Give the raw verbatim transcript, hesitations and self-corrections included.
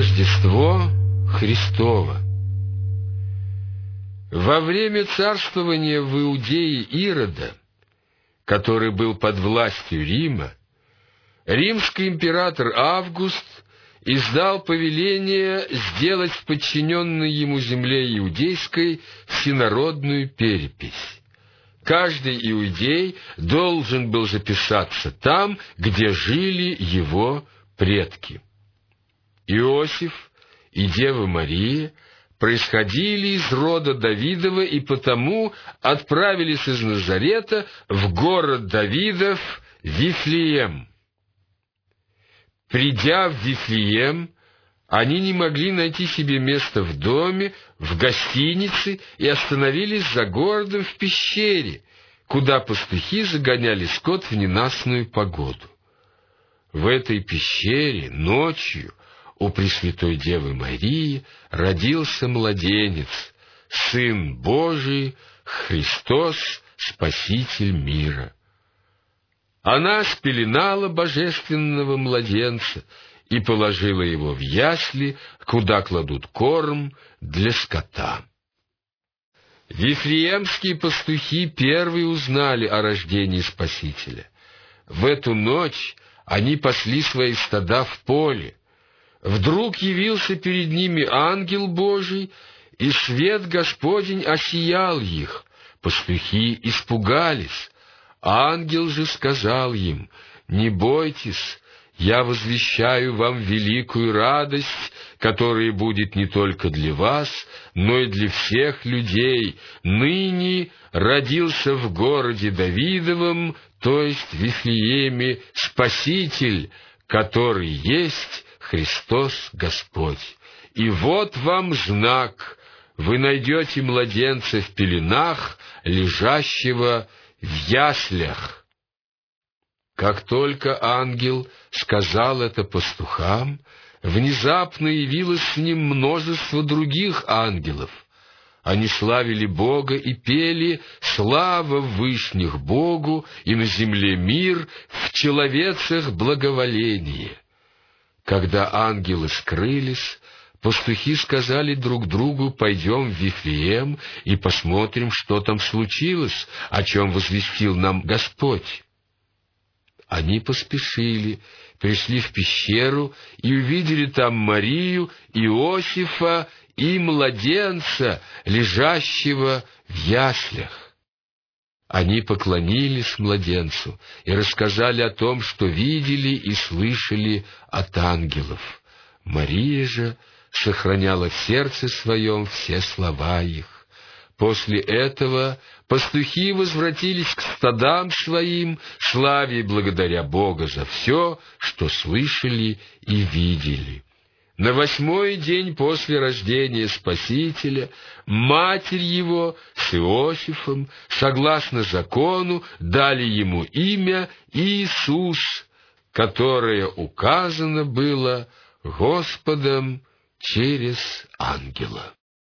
Рождество Христово. Во время царствования в Иудее Ирода, который был под властью Рима, римский император Август издал повеление сделать в подчиненной ему земле иудейской всенародную перепись. Каждый иудей должен был записаться там, где жили его предки. Иосиф и Дева Мария происходили из рода Давидова и потому отправились из Назарета в город Давидов Вифлеем. Придя в Вифлеем, они не могли найти себе места в доме, в гостинице и остановились за городом в пещере, куда пастухи загоняли скот в ненастную погоду. В этой пещере ночью у Пресвятой Девы Марии родился младенец, Сын Божий, Христос, Спаситель мира. Она спеленала божественного младенца и положила его в ясли, куда кладут корм для скота. Вифлеемские пастухи первые узнали о рождении Спасителя. В эту ночь они пасли свои стада в поле. Вдруг явился перед ними ангел Божий, и свет Господень осиял их. Пастухи испугались. Ангел же сказал им: «Не бойтесь, я возвещаю вам великую радость, которая будет не только для вас, но и для всех людей. Ныне родился в городе Давидовом, то есть в Вифлееме, Спаситель, который есть Христос Господь. И вот вам знак: вы найдете младенца в пеленах, лежащего в яслях». Как только ангел сказал это пастухам, внезапно явилось с ним множество других ангелов. Они славили Бога и пели: «Слава в вышних Богу, и на земле мир, в человецах благоволение». Когда ангелы скрылись, пастухи сказали друг другу: «Пойдем в Вифлеем и посмотрим, что там случилось, о чем возвестил нам Господь». Они поспешили, пришли в пещеру и увидели там Марию, Иосифа и младенца, лежащего в яслях. Они поклонились младенцу и рассказали о том, что видели и слышали от ангелов. Мария же сохраняла в сердце своем все слова их. После этого пастухи возвратились к стадам своим, славя и благодаря Бога за все, что слышали и видели. На восьмой день после рождения Спасителя матерь его с Иосифом, согласно закону, дали ему имя Иисус, которое указано было Господом через ангела.